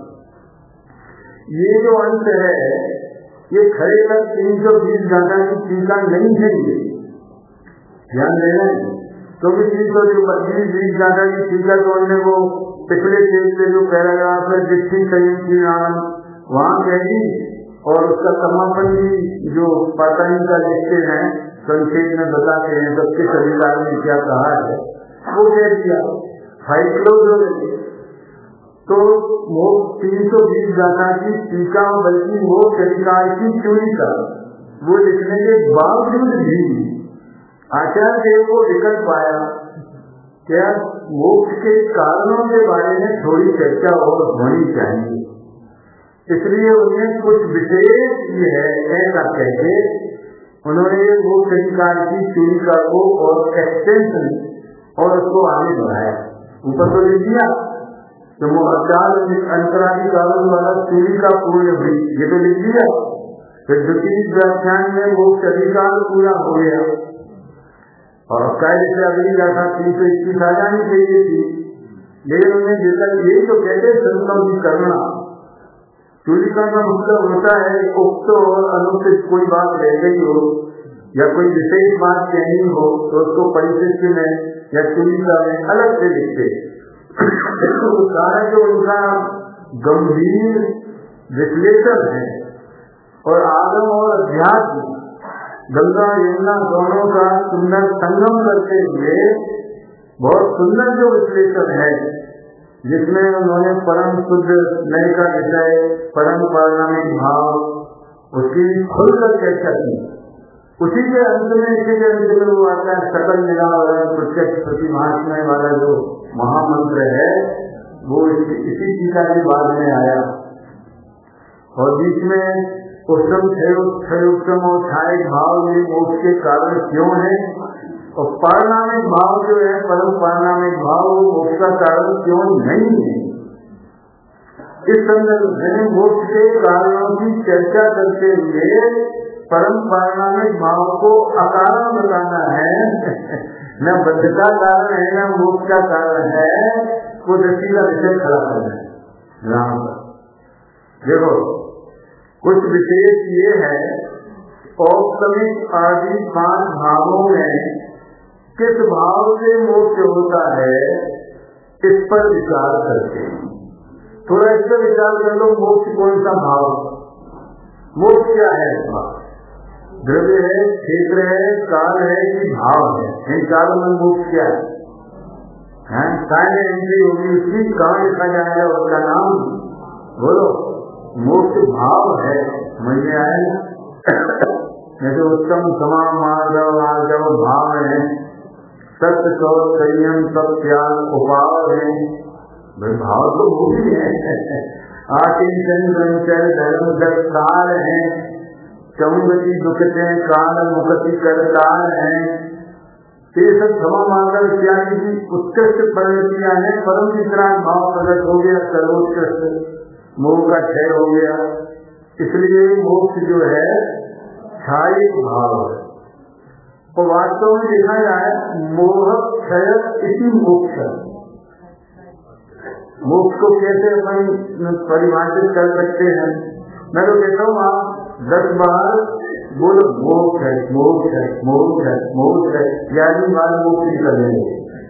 Speaker 1: वाली ये जो अंश है, ये खड़े तक 320 गाथा की टीका नहीं है। ये ध्यान देना, क्योंकि 320 गाथा की टीका तो हमने वो पिछले पेज से जो पैराग्राफ है जिसकी संयुक्ति नाम वहां कहेगी, और उसका समापन भी जो पातानी का लिखते हैं संक्षेप में बताते हैं सबके अधिकार में क्या कहा है, वो कह दिया फाइल क्लोज हो गई। तो वो 320 गाथा की टीका, बल्कि वो अधिकार की चूलिका, वो लिखने के बावजूद भी आचार्य देव को विकल्प पाया क्या मोक्ष के कारणों के बारे में थोड़ी चर्चा और होनी चाहिए। इसलिए उन्हें कुछ विशेष ये है ऐसा कहते उन्होंने मोक्ष अधिकार की चूलिका को और एक्सटेंशन और उसको आगे बढ़ाया। ऊपर तो लिख दिया तो वो 4 अंतराधिकारों द्वारा चूलिका पूर्ण हुई, ये तो लिख दिया। फिर द्वितीय व्याख्यान में मोक्ष अधिकार पूरा हो गया और कायदे से अगली गाथा 321 आ जानी चाहिए थी, लेकिन उन्हें जैसा यही तो कहते संतों की करना। चूलिका का मतलब होता है उक्त और अनुचित कोई बात रह गई हो या कोई विशेष बात कहनी हो तो उसको परिशिष्ट में या चूलिका में अलग से लिखते। तो सारा जो उनका गंभीर विश्लेषण है और आगम और अध्यात्म गंगा यमुना दोनों का सुंदर संगम करते हुए बहुत सुंदर जो विश्लेषण है, जिसमें उन्होंने परम शुद्ध नए का विषय परम पारणामिक भाव उसकी खुलकर चर्चा की। उसी के अंत में इसी के अंत में वो आता है सकल निरावरण प्रत्यक्ष प्रतिभाषण वाला जो महामंत्र है, वो इसी टीका के बाद में आया। और बीच में उत्तम क्षयोत्तम और छाय भाव ये मोक्ष के कारण क्यों है, और पारणामिक भाव जो है परम पारणामिक भाव वो मोक्ष का कारण क्यों नहीं है। इस संदर्भ में मोक्ष के कारणों की चर्चा करते हुए परम पारणामिक भाव को अकारण बताना है, न बद्ध का कारण है न मोक्ष का कारण है, वो दृष्टि का विषय खड़ा करना है। राम देखो कुछ विशेष ये है, औपक्रमिक आदि 5 भावों में किस भाव से मोक्ष होता है इस पर विचार करते हैं। थोड़ा इस पर विचार कर लो, मोक्ष कौन सा भाव, मोक्ष क्या है? द्रव्य है, क्षेत्र है, काल है कि भाव है? इन चारों में मोक्ष क्या है? साइड एंट्री होगी उसकी, कहाँ लिखा जाएगा उसका नाम बोलो। मोक्ष भाव है, समझ में आएगा। जैसे उत्तम समा मार्गव भाव है, सत्य शौच संयम सब त्याग उपाव है। भाव तो वो भी है। आकिंचन ब्रह्मचर्य धर्म दर्शाल है। चौंगति दुखते काल मुक्ति करताल है। ये सब क्षमा मांगल इत्यादि की उत्कृष्ट परिणतियां हैं। परम विश्राम भाव प्रकट हो गया, सर्वोत्कृष्ट मोह का क्षय हो गया। इसलिए मोक्ष जो है क्षय भाव है। तो वास्तव में देखा जाए मोह क्षय इसी मोक्ष। मोक्ष को कैसे अपन परिभाषित कर सकते हैं? मैं तो कहता हूँ आप 10 बार बोलो मोक्ष है, मोक्ष है, मोक्ष है, मोक्ष है, 11वीं बार मोक्ष ही कर लेंगे।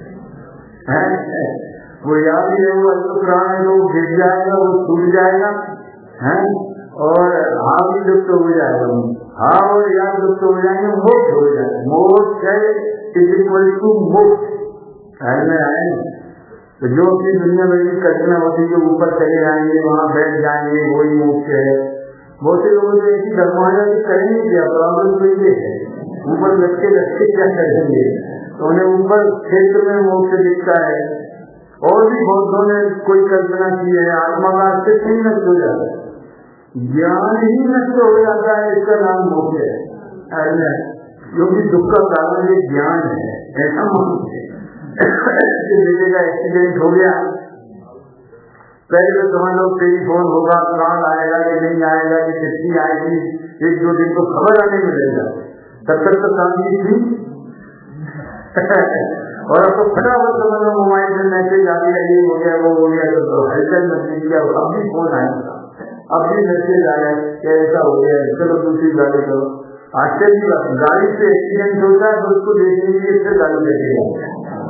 Speaker 1: वो याद ही है, वो अल्पप्राण है, वो गिर जाएगा, वो टूट जाएगा है, और हाँ भी लुप्त हो जाएगा, हाँ और याद लुप्त हो जाएंगे, मोक्ष हो जाएगा। मोक्ष है इज इक्वल टू मोक्ष है। तो जो अपनी दुनिया में भी कल्पना होती है, ऊपर चले जाएंगे, वहाँ बैठ जाएंगे, वही मोक्ष है। बहुत से लोगों ने ऐसी धर्माया कि करेंगे क्या, प्रॉब्लम तो ये है ऊपर लटके लटके क्या करेंगे, तो उन्हें ऊपर क्षेत्र में मोक्ष दिखता है। और भी बहुतों ने कोई कल्पना की है, आत्मा का अस्तित्व ही नष्ट हो जाता है, ज्ञान ही नष्ट हो जाता है, इसका नाम मोक्ष है। क्योंकि दुख का कारण ये ज्ञान है, ऐसा मानते हैं। बेटे का एक्सीडेंट हो गया, पहले तो समझ लो टेलीफोन होगा, कार्ड आएगा कि नहीं आएगा, कि चिट्ठी आएगी, 1-2 दिन को खबर आने मिलेगा, तब तक तो शांति थी। और अब तो फटाफट समझ लो मोबाइल में मैसेज आ गया, ये हो गया, वो हो गया, तो हलचल मचली गया। अब भी फोन आएगा, अब भी मैसेज आया कि ऐसा हो गया, चलो दूसरी गाड़ी करो। आश्चर्य की बात, गाड़ी से एक्सीडेंट होता है तो उसको देखने के लिए फिर गाड़ी लगेगा।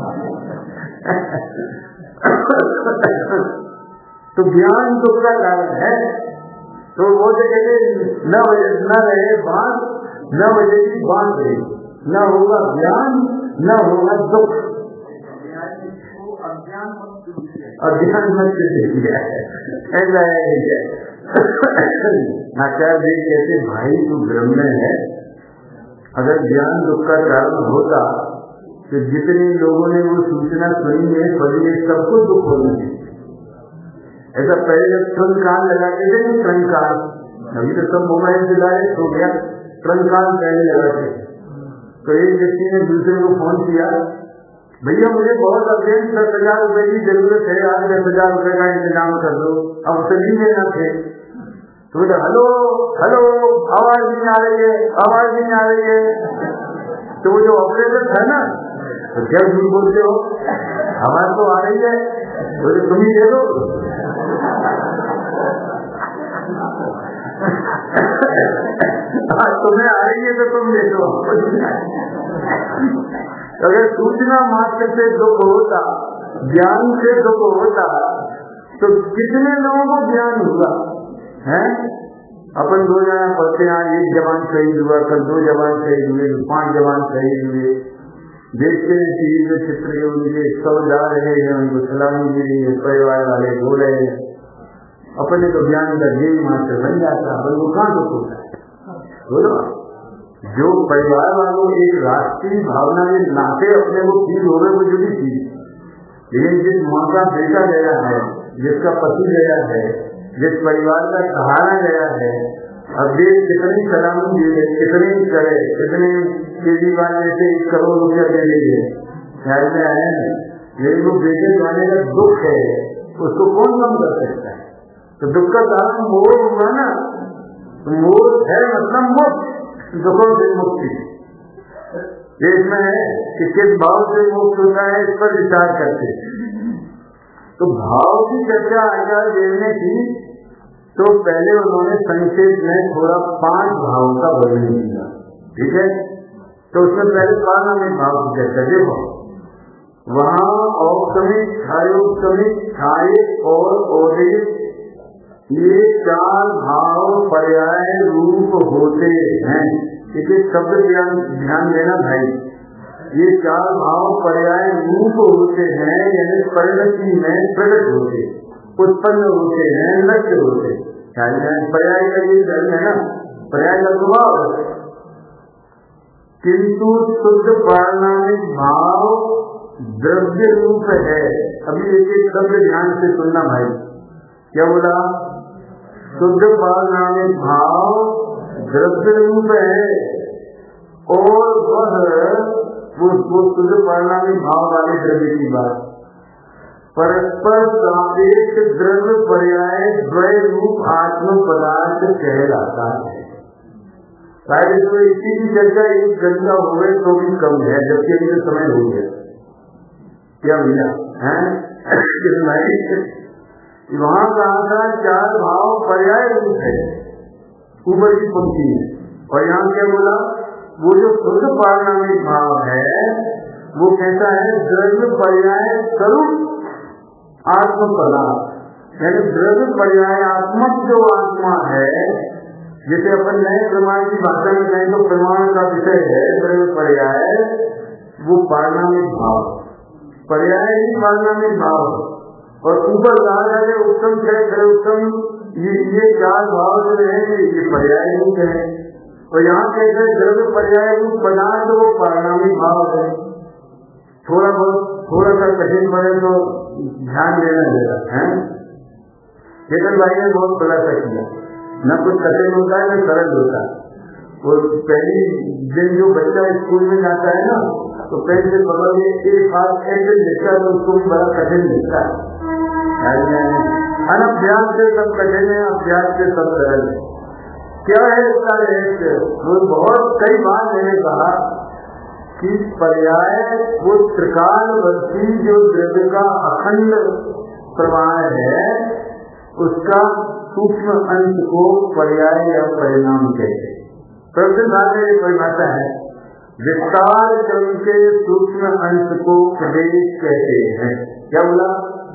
Speaker 1: तो ज्ञान दुख का कारण है। तो वो जो कहते न रहे बात, न बजेगी बात रही, न होगा ज्ञान, न होगा दुख। अज्ञान मत दिया है, ऐसा है। आचार्य जी कहते भाई तू ब्रह्म है, अगर ज्ञान दुख का कारण होता तो जितने लोगों ने वो सूचना सुनी है बड़ी सबको दुख होना चाहिए। ऐसा पहले जब कान लगाते थे ना, कान, अभी तो सब मोबाइल से डायरेक्ट हो गया, कान पहले लगाते। तो एक व्यक्ति ने दूसरे को फोन किया, भैया मुझे बहुत अर्जेंट 10,000 रुपए की जरूरत है, आज 10,000 रुपए का इंतजाम कर दो। अब तो नहीं लेना थे, तो बोले हेलो हेलो, आवाज नहीं आ रही है, आवाज नहीं आ रही है। तो वो जो ऑपरेटर था ना, तो क्या झूठ बोलते हो, आवाज तो आ रही है, बोले तुम ही दे दो। तुम्हें आ रही है तो तुम दे दो। अगर सूचना मात्र से दुख होता, ज्ञान से दुख होता, तो कितने लोगों को ज्ञान हुआ है? अपन 2 जवान पढ़ते हैं, 1 जवान शहीद हुआ, कल 2 जवान शहीद हुए, 5 जवान शहीद हुए। देखते हैं टीवी में चित्र के उनके 100 जा रहे हैं, उनको सलामी दे रही है, परिवार वाले रो रहे हैं। अपने तो ज्ञान का ध्येय मात्र बन जाता, अपन को कहाँ दुख होता है? बोलो, जो परिवार वालों एक राष्ट्रीय भावना में नाते अपने को फील हो गए, वो जुड़ी थी। लेकिन जिस माँ का बेटा गया है, जिसका पति गया है, जिस परिवार का सहारा गया है, अब देश कितनी सलामी दे, कितने करे, कितने केजरीवाल जैसे 1 करोड़ रुपया दे देंगे, ख्याल में आया है। लेकिन वो बेटे जाने का दुख है, उसको कौन कम कर सकता है? तो दुख का कारण मोह हुआ ना, मोह है मतलब मोक्ष, दुखों से मुक्ति। इसमें है कि किस भाव से मोक्ष होता है, इस पर विचार करते। तो भाव की चर्चा आचार्य देव ने की, तो पहले उन्होंने संक्षेप में थोड़ा 5 भावों का वर्णन किया, ठीक है। तो उसमें पहले प्राणिक भाव की चर्चा। देखो वहाँ औपसमिक, छायोपसमिक, छायिक और औदिक, ये 4 भाव पर्याय रूप होते हैं। एक शब्द ध्यान देना भाई, ये 4 भाव पर्याय रूप होते हैं, यानी परिणति में प्रकट होते, उत्पन्न होते हैं, नष्ट होते। पर्याय का ये धर्म है ना, पर्याय का स्वभाव है। किंतु शुद्ध पारिणामिक भाव द्रव्य रूप है। अभी एक एक शब्द ध्यान से सुनना भाई, क्या बोला? शुद्ध पारिणामिक भाव द्रव्य रूप है और वो शुद्ध पारिणामिक भाव वाले द्रव्य की बात। परस्पर सापेक्ष द्रव्य पर्याय द्वय रूप आत्म पदार्थ कहलाता है। शायद तो इसी की चर्चा एक घंटा हो गए तो भी कम है, जबकि अभी समय हो गया। क्या भैया है? वहां कहा था चार भाव पर्याय रूप है, ऊपर की पंक्ति है, और यहाँ क्या बोला? वो जो शुद्ध पारिणामिक भाव है वो कैसा है? द्रव्य पर्याय स्वरूप आत्म पदार्थ, यानी द्रव्य पर्यायात्मक जो आत्मा है। जैसे अपन नए प्रमाण की भाषा में कहें तो प्रमाण का विषय है द्रव्य पर्याय, वो पारिणामिक भाव, पर्याय ही पारिणामिक भाव। और ऊपर कहा जाए उत्तम है उत्तम, ये चार भाव जो है ये पर्याय रूप है। और यहाँ कहते हैं द्रव्य पर्याय रूप पदार्थ वो पारिणामिक भाव है। थोड़ा सा कठिन पड़े तो ध्यान देना देगा है। चेतन भाई ने बहुत खुलासा किया, न कुछ कठिन होता है न सरल होता है। वो पहली दिन जो बच्चा स्कूल में जाता है ना, तो पेन से पकड़ के एक हाथ ऐसे लिखता है तो उसको भी बड़ा कठिन लिखता है। अनभ्यास से सब कठिन है, अभ्यास से सब सरल है। क्या है इसका रहस्य? वो बहुत कई बार मैंने कहा कि पर्याय वो त्रिकालवर्ती जो द्रव्य का अखंड प्रवाह है उसका सूक्ष्म अंश को पर्याय या परिणाम कहते हैं। प्रसिद्ध परिभाषा है, विस्तार क्रम के सूक्ष्म अंश को प्रदेश कहते हैं। क्या बोला?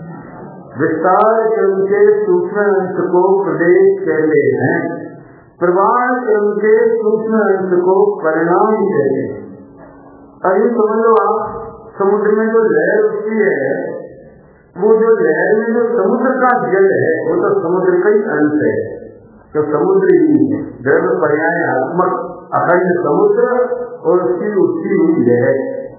Speaker 1: विस्तार क्रम के सूक्ष्म अंश को प्रदेश कहते हैं, प्रवाह क्रम के सूक्ष्म अंश को परिणाम कहते हैं। अभी समझ लो आप, समुद्र में जो लहर उठती है, वो जो लहर में जो समुद्र का जल है वो तो समुद्र का ही अंश है, तो समुद्र ही है। द्रव्य पर्यायात्मक अखंड समुद्र और उसकी उठती हुई लहर।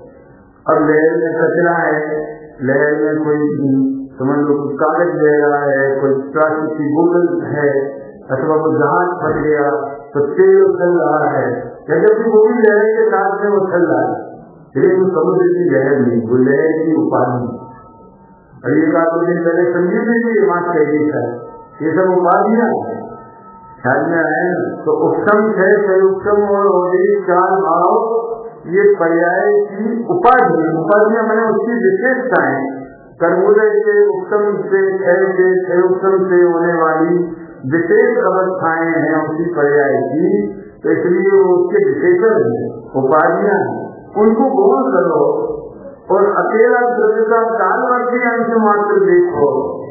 Speaker 1: अब लहर में कचरा है, लहर में कोई समझ लो कुछ कागज ले रहा है, कोई प्लास्टिक की बोतल है, अथवा कोई जहाज फट गया तो तेल उछल रहा है, जबकि वो भी लहर के साथ में उछल रहा है, लेकिन समुद्र की लहर नहीं, वो लहर की उपाधि। और ये बात दो दिन पहले संजीव ने भी ये बात कही है, ये सब उपाधियां ख्याल में आए। तो उत्तम है, संयुक्तम और औद्योगिक चार भाव ये पर्याय की उपाधियां मैंने उसकी विशेषताएं, कर्मोदय से उत्तम से संयुक्तम से होने वाली विशेष अवस्थाएं हैं उसी पर्याय की, तो इसलिए वो उसके विशेषण है, उपाधियां, उनको गौर करो और अकेला द्रव्य का कालवर्ती अंश मात्र देखो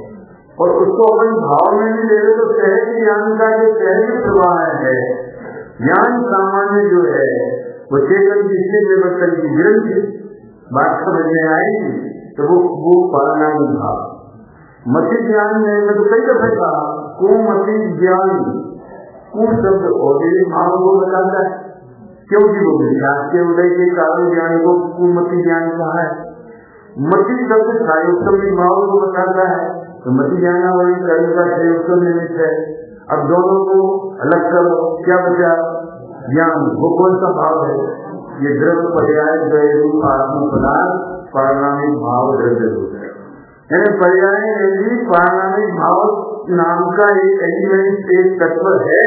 Speaker 1: और उसको अपन भाव में भी ले लो तो सहज ज्ञान का जो सहज प्रवाह है, ज्ञान सामान्य जो है वो चेतन की निवर्तन की ग्रंथि बात समझ में आएगी, तो वो पारिणामिक भाव। मति ज्ञान में तो कई दफे कहा कुमति ज्ञान, कु शब्द औद्योगिक भाव को बताता है, क्योंकि वो विश्वास के उदय के कारण ज्ञान को कुमति ज्ञान कहा है। मति शब्द सायुक्तम भाव को बताता है, तो मति ज्ञान वाली कर्म का सायुक्तम निमित्त है। अब दोनों को अलग करो, क्या बचा? ज्ञान। वो कौन सा भाव है? ये द्रव्य पर्याय द्वय रूप आत्म पदार्थ पारिणामिक भाव द्रव्य रूप है। यानी पर्याय में भी पारिणामिक भाव नाम का एक एलिमेंट, एक तत्व है।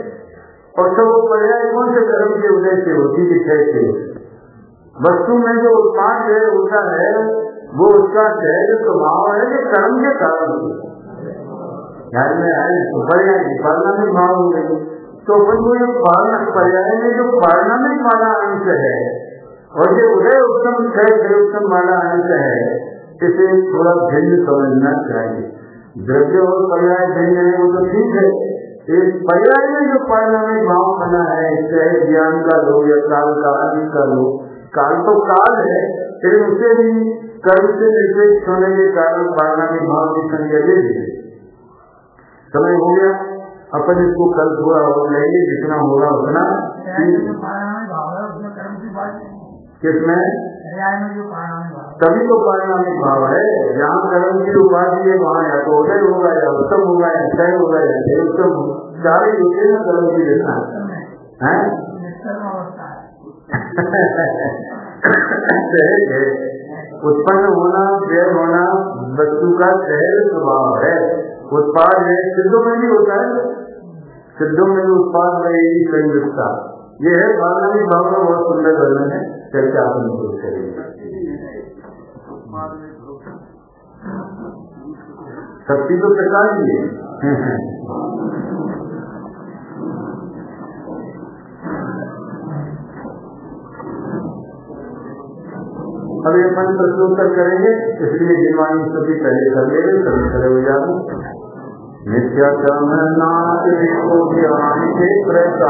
Speaker 1: और सब वो पर्याय कौन से कर्म के उदय से होती दिखाई से? वस्तु में जो उत्पाद है होता है वो उसका सहज स्वभाव है जो कर्म के कारण ध्यान में आए, तो पर्याय पारिणामिक भाव हो गई। तो वो जो पर्याय में जो पारिणामिक वाला अंश है और जो उदय उत्तम है उत्तम वाला अंश है, इसे थोड़ा भिन्न समझना चाहिए। द्रव्य और पर्याय भिन्न है वो तो ठीक है, एक पर्याय में जो पारिणामिक भाव बना है, चाहे ज्ञान का लो या काल का आदि का लो, काल तो काल है, लेकिन उसे भी कर्म से निर्देश होने के कारण पारिणामिक भाव की संज्ञा ले ली। समय हो गया, अपन इसको कल थोड़ा और लेंगे, जितना होगा उतना। किसमें? तभी तो पारिणामिक भाव है। जहाँ कर्म की उपाधि है वहाँ या तो उदय होगा या उत्तम होगा या क्षय होगा या क्षय उत्तम होगा। सारे होते हैं कर्म की जैसा है। उत्पन्न होना व्यय होना वस्तु का सहज स्वभाव है। उत्पाद है, सिद्धों में भी होता है, सिद्धों में भी उत्पाद रहेगी संयुक्ता। ये है पारिणामिक भाव का बहुत सुंदर वर्णन है। चर्चा अपन शुरू करेंगे। शक्ति तो प्रकाश ही है। अब ये मन प्रश्नोत्तर करेंगे, इसलिए जीवानी स्तुति पहले कर ले रहे, सभी खड़े हो जाओ। नित्याचरण नाथ देखो ज्ञान के प्रसाद।